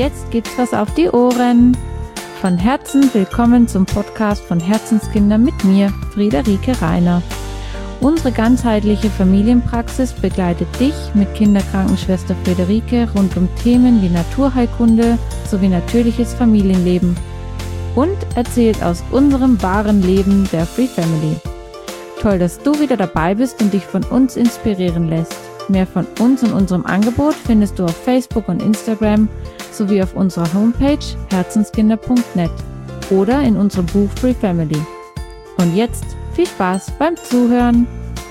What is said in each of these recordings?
jetzt gibt's was auf die Ohren. Von Herzen willkommen zum Podcast von Herzenskinder mit mir, Friederike Reiner. Unsere ganzheitliche Familienpraxis begleitet dich mit Kinderkrankenschwester Friederike rund um Themen wie Naturheilkunde sowie natürliches Familienleben und erzählt aus unserem wahren Leben der Free Family. Toll, dass du wieder dabei bist und dich von uns inspirieren lässt. Mehr von uns und unserem Angebot findest du auf Facebook und Instagram sowie auf unserer Homepage herzenskinder.net oder in unserem Buch Free Family. Und jetzt viel Spaß beim Zuhören!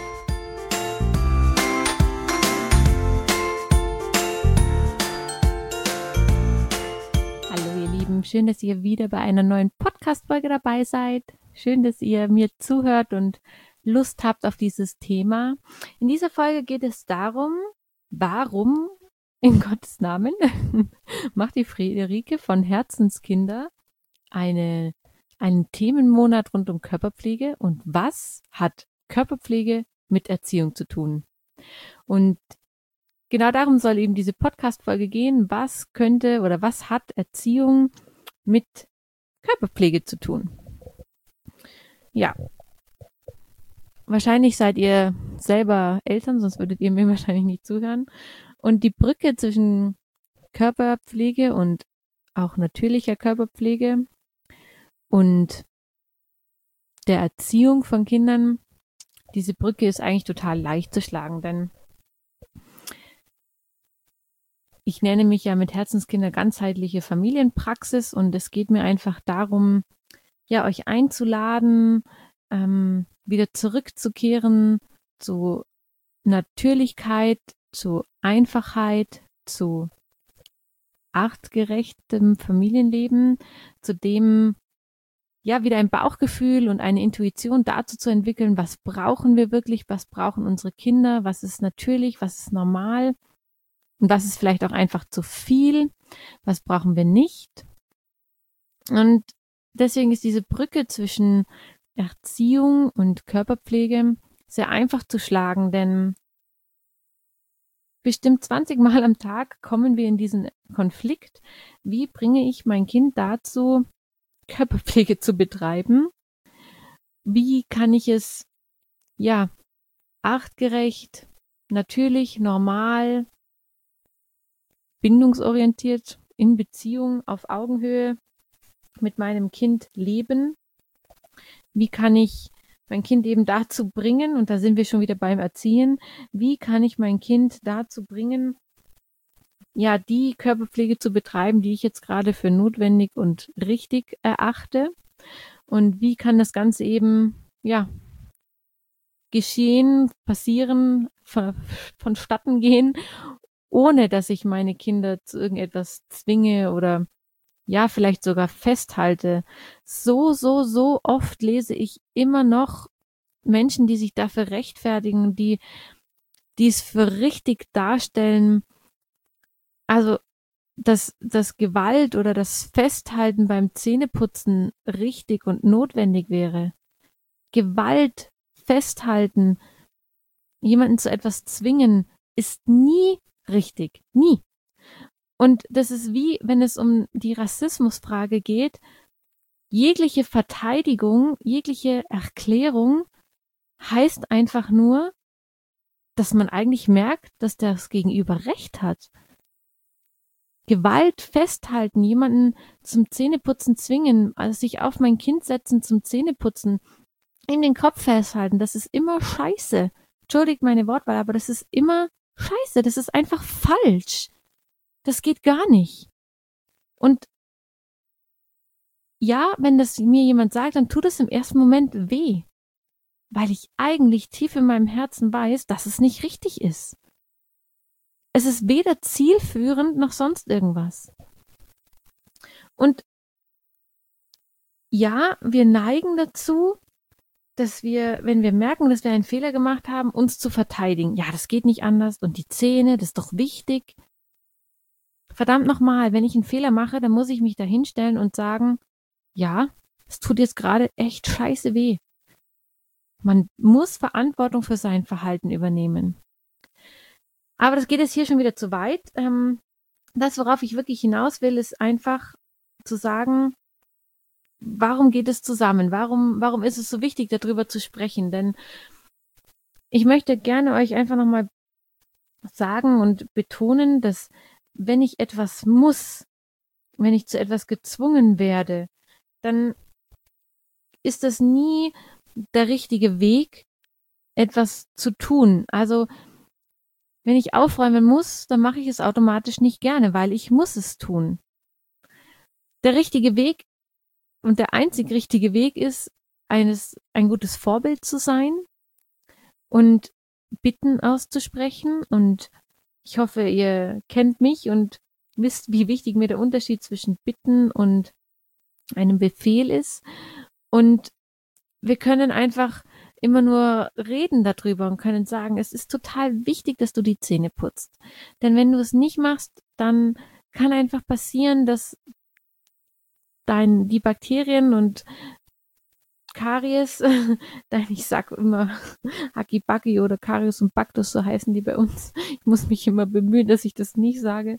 Hallo ihr Lieben, schön, dass ihr wieder bei einer neuen Podcast-Folge dabei seid. Schön, dass ihr mir zuhört und Lust habt auf dieses Thema. In dieser Folge geht es darum, warum in Gottes Namen macht die Friederike von Herzenskinder einen Themenmonat rund um Körperpflege und was hat Körperpflege mit Erziehung zu tun? Und genau darum soll eben diese Podcast-Folge gehen. Was könnte oder was hat Erziehung mit Körperpflege zu tun? Ja. Wahrscheinlich seid ihr selber Eltern, sonst würdet ihr mir wahrscheinlich nicht zuhören. Und die Brücke zwischen Körperpflege und auch natürlicher Körperpflege und der Erziehung von Kindern, diese Brücke ist eigentlich total leicht zu schlagen, denn ich nenne mich ja mit Herzenskinder ganzheitliche Familienpraxis und es geht mir einfach darum, ja, euch einzuladen, wieder zurückzukehren zu Natürlichkeit, zu Einfachheit, zu artgerechtem Familienleben, zu dem, ja, wieder ein Bauchgefühl und eine Intuition dazu zu entwickeln, was brauchen wir wirklich, was brauchen unsere Kinder, was ist natürlich, was ist normal und was ist vielleicht auch einfach zu viel, was brauchen wir nicht. Und deswegen ist diese Brücke zwischen Erziehung und Körperpflege sehr einfach zu schlagen, denn bestimmt 20 Mal am Tag kommen wir in diesen Konflikt. Wie bringe ich mein Kind dazu, Körperpflege zu betreiben? Wie kann ich es, ja, artgerecht, natürlich, normal, bindungsorientiert, in Beziehung, auf Augenhöhe mit meinem Kind leben? Wie kann ich mein Kind eben dazu bringen, und da sind wir schon wieder beim Erziehen, wie kann ich mein Kind dazu bringen, ja, die Körperpflege zu betreiben, die ich jetzt gerade für notwendig und richtig erachte? Und wie kann das Ganze eben, ja, geschehen, passieren, vonstatten gehen, ohne dass ich meine Kinder zu irgendetwas zwinge oder ja, vielleicht sogar festhalte. So oft lese ich immer noch Menschen, die sich dafür rechtfertigen, die es für richtig darstellen. Also, dass Gewalt oder das Festhalten beim Zähneputzen richtig und notwendig wäre. Gewalt, Festhalten, jemanden zu etwas zwingen, ist nie richtig. Nie. Und das ist wie, wenn es um die Rassismusfrage geht, jegliche Verteidigung, jegliche Erklärung heißt einfach nur, dass man eigentlich merkt, dass das Gegenüber recht hat. Gewalt festhalten, jemanden zum Zähneputzen zwingen, also sich auf mein Kind setzen zum Zähneputzen, ihm den Kopf festhalten, das ist immer scheiße. Entschuldigt meine Wortwahl, aber das ist immer scheiße, das ist einfach falsch. Das geht gar nicht. Und ja, wenn das mir jemand sagt, dann tut es im ersten Moment weh, weil ich eigentlich tief in meinem Herzen weiß, dass es nicht richtig ist. Es ist weder zielführend noch sonst irgendwas. Und ja, wir neigen dazu, dass wir, wenn wir merken, dass wir einen Fehler gemacht haben, uns zu verteidigen. Ja, das geht nicht anders und die Zähne, das ist doch wichtig. Verdammt nochmal, wenn ich einen Fehler mache, dann muss ich mich da hinstellen und sagen, ja, es tut jetzt gerade echt scheiße weh. Man muss Verantwortung für sein Verhalten übernehmen. Aber das geht jetzt hier schon wieder zu weit. das, worauf ich wirklich hinaus will, ist einfach zu sagen, warum geht es zusammen? Warum ist es so wichtig, darüber zu sprechen? Denn ich möchte gerne euch einfach nochmal sagen und betonen, dass wenn ich etwas muss, wenn ich zu etwas gezwungen werde, dann ist das nie der richtige Weg, etwas zu tun. Also wenn ich aufräumen muss, dann mache ich es automatisch nicht gerne, weil ich muss es tun. Der richtige Weg und der einzig richtige Weg ist, ein gutes Vorbild zu sein und Bitten auszusprechen. Und ich hoffe, ihr kennt mich und wisst, wie wichtig mir der Unterschied zwischen Bitten und einem Befehl ist. Und wir können einfach immer nur reden darüber und können sagen, es ist total wichtig, dass du die Zähne putzt. Denn wenn du es nicht machst, dann kann einfach passieren, dass die Bakterien und Karies, ich sag immer Hackibacki oder Karies und Baktus, so heißen die bei uns. Ich muss mich immer bemühen, dass ich das nicht sage.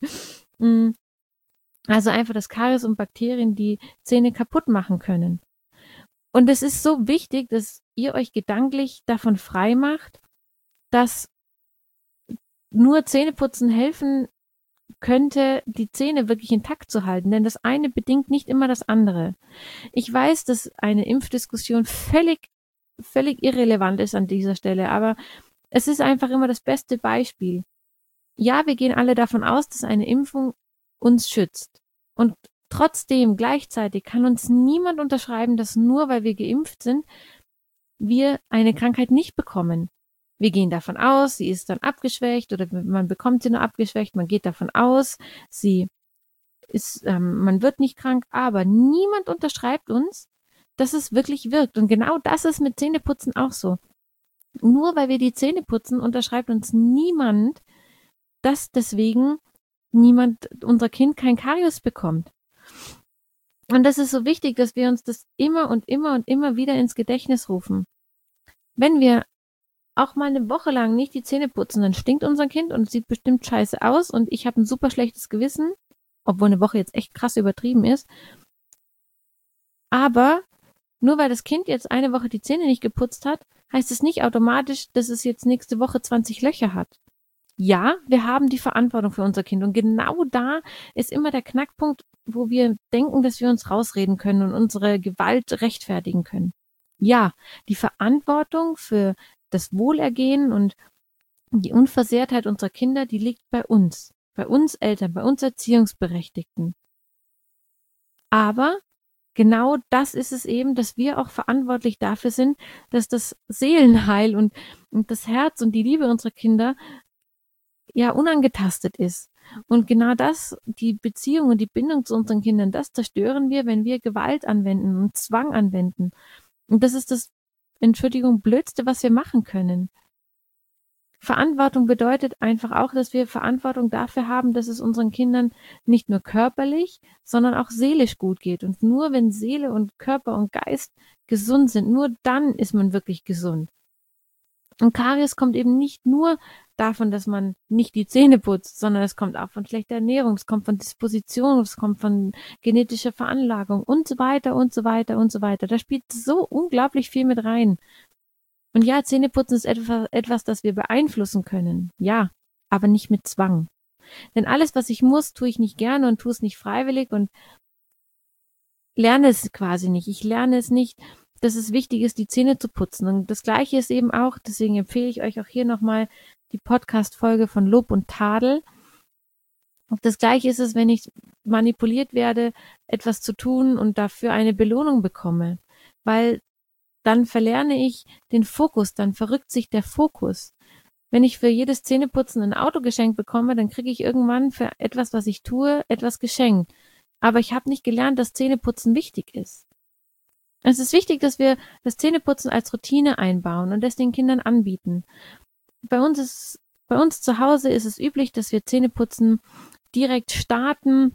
Also einfach, dass Karies und Bakterien die Zähne kaputt machen können. Und es ist so wichtig, dass ihr euch gedanklich davon frei macht, dass nur Zähneputzen helfen könnte, die Zähne wirklich intakt zu halten, denn das eine bedingt nicht immer das andere. Ich weiß, dass eine Impfdiskussion völlig irrelevant ist an dieser Stelle, aber es ist einfach immer das beste Beispiel. Ja, wir gehen alle davon aus, dass eine Impfung uns schützt. Und trotzdem gleichzeitig kann uns niemand unterschreiben, dass nur weil wir geimpft sind, wir eine Krankheit nicht bekommen. Wir gehen davon aus, sie ist dann abgeschwächt oder man bekommt sie nur abgeschwächt, man geht davon aus, man wird nicht krank, aber niemand unterschreibt uns, dass es wirklich wirkt. Und genau das ist mit Zähneputzen auch so. Nur weil wir die Zähne putzen, unterschreibt uns niemand, dass deswegen unser Kind kein Karies bekommt. Und das ist so wichtig, dass wir uns das immer und immer und immer wieder ins Gedächtnis rufen. Wenn wir auch mal eine Woche lang nicht die Zähne putzen, dann stinkt unser Kind und sieht bestimmt scheiße aus und ich habe ein super schlechtes Gewissen, obwohl eine Woche jetzt echt krass übertrieben ist. Aber nur weil das Kind jetzt eine Woche die Zähne nicht geputzt hat, heißt es nicht automatisch, dass es jetzt nächste Woche 20 Löcher hat. Ja, wir haben die Verantwortung für unser Kind und genau da ist immer der Knackpunkt, wo wir denken, dass wir uns rausreden können und unsere Gewalt rechtfertigen können. Ja, die Verantwortung für das Wohlergehen und die Unversehrtheit unserer Kinder, die liegt bei uns Eltern, bei uns Erziehungsberechtigten. Aber genau das ist es eben, dass wir auch verantwortlich dafür sind, dass das Seelenheil und das Herz und die Liebe unserer Kinder ja unangetastet ist. Und genau das, die Beziehung und die Bindung zu unseren Kindern, das zerstören wir, wenn wir Gewalt anwenden und Zwang anwenden. Und das ist das, Entschuldigung, Blödste, was wir machen können. Verantwortung bedeutet einfach auch, dass wir Verantwortung dafür haben, dass es unseren Kindern nicht nur körperlich, sondern auch seelisch gut geht. Und nur wenn Seele und Körper und Geist gesund sind, nur dann ist man wirklich gesund. Und Karies kommt eben nicht nur davon, dass man nicht die Zähne putzt, sondern es kommt auch von schlechter Ernährung, es kommt von Disposition, es kommt von genetischer Veranlagung und so weiter und so weiter und so weiter. Da spielt so unglaublich viel mit rein. Und ja, Zähneputzen ist etwas, das wir beeinflussen können. Ja, aber nicht mit Zwang. Denn alles, was ich muss, tue ich nicht gerne und tue es nicht freiwillig und lerne es quasi nicht. Ich lerne es nicht, dass es wichtig ist, die Zähne zu putzen. Und das Gleiche ist eben auch, deswegen empfehle ich euch auch hier nochmal die Podcast-Folge von Lob und Tadel. Und das Gleiche ist es, wenn ich manipuliert werde, etwas zu tun und dafür eine Belohnung bekomme. Weil dann verlerne ich den Fokus, dann verrückt sich der Fokus. Wenn ich für jedes Zähneputzen ein Auto geschenkt bekomme, dann kriege ich irgendwann für etwas, was ich tue, etwas geschenkt. Aber ich habe nicht gelernt, dass Zähneputzen wichtig ist. Es ist wichtig, dass wir das Zähneputzen als Routine einbauen und das den Kindern anbieten. Bei uns zu Hause ist es üblich, dass wir Zähneputzen direkt starten,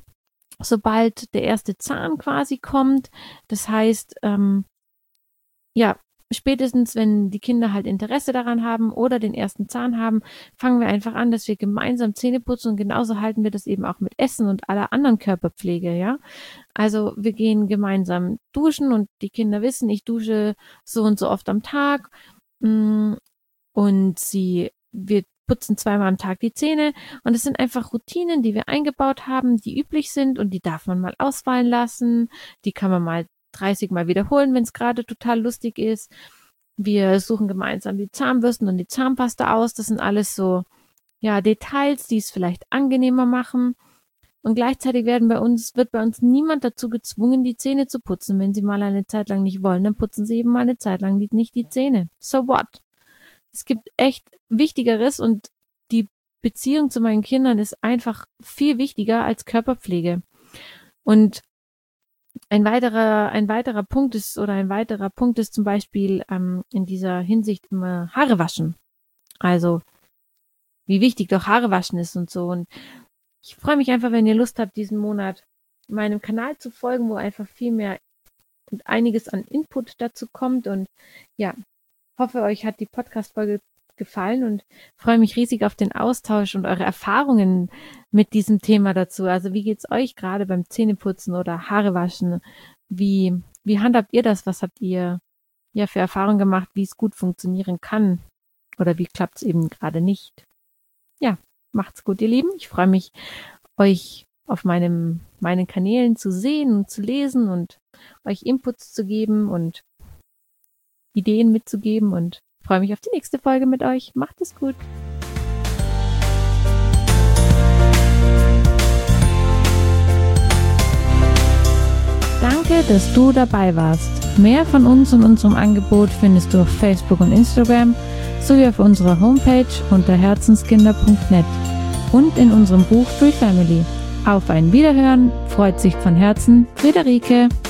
sobald der erste Zahn quasi kommt. Das heißt, spätestens, wenn die Kinder halt Interesse daran haben oder den ersten Zahn haben, fangen wir einfach an, dass wir gemeinsam Zähne putzen, und genauso halten wir das eben auch mit Essen und aller anderen Körperpflege, ja. Also wir gehen gemeinsam duschen und die Kinder wissen, ich dusche so und so oft am Tag, und wir putzen 2-mal am Tag die Zähne, und es sind einfach Routinen, die wir eingebaut haben, die üblich sind, und die darf man mal ausfallen lassen, die kann man mal 30 Mal wiederholen, wenn es gerade total lustig ist. Wir suchen gemeinsam die Zahnbürsten und die Zahnpasta aus. Das sind alles so, ja, Details, die es vielleicht angenehmer machen. Und gleichzeitig wird bei uns niemand dazu gezwungen, die Zähne zu putzen. Wenn sie mal eine Zeit lang nicht wollen, dann putzen sie eben mal eine Zeit lang nicht die Zähne. So what? Es gibt echt Wichtigeres, und die Beziehung zu meinen Kindern ist einfach viel wichtiger als Körperpflege. Und ein weiterer Punkt ist zum Beispiel in dieser Hinsicht immer Haare waschen. Also wie wichtig doch Haare waschen ist und so. Und ich freue mich einfach, wenn ihr Lust habt, diesen Monat meinem Kanal zu folgen, wo einfach viel mehr und einiges an Input dazu kommt. Und ja, hoffe, euch hat die Podcast-Folge gefallen, und freue mich riesig auf den Austausch und eure Erfahrungen mit diesem Thema dazu. Also wie geht's euch gerade beim Zähneputzen oder Haare waschen? Wie handhabt ihr das? Was habt ihr für Erfahrungen gemacht, wie es gut funktionieren kann? Oder wie klappt es eben gerade nicht? Ja, macht's gut, ihr Lieben. Ich freue mich, euch auf meinen Kanälen zu sehen und zu lesen und euch Inputs zu geben und Ideen mitzugeben, und freue mich auf die nächste Folge mit euch. Macht es gut. Danke, dass du dabei warst. Mehr von uns und unserem Angebot findest du auf Facebook und Instagram sowie auf unserer Homepage unter herzenskinder.net und in unserem Buch Free Family. Auf ein Wiederhören, freut sich von Herzen Friederike.